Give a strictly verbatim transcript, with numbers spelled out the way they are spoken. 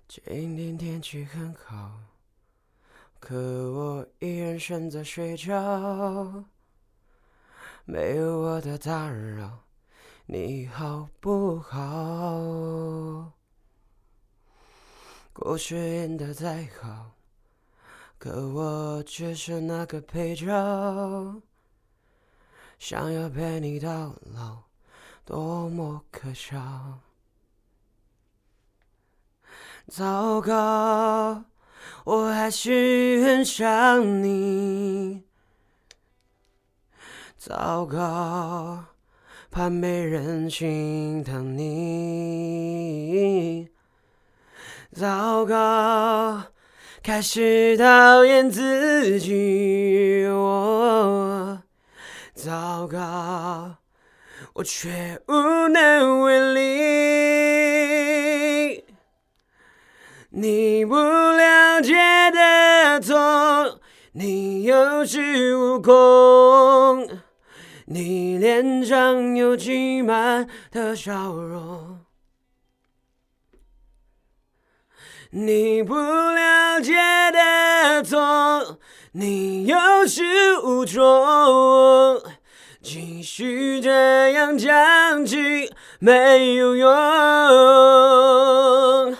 今天天气很好，可我依然选择睡觉。没有我的打扰，你好不好？过去演得再好，可我只是那个配角。想要陪你到老，多么可笑。糟糕，我还是很想你。糟糕，怕没人心疼你。糟糕，开始讨厌自己。哦，糟糕，我却无能为力。你不了解的痛，你有恃无恐，你脸上有挤满的笑容。你不了解的痛，你有始无终，继续这样讲起没有用。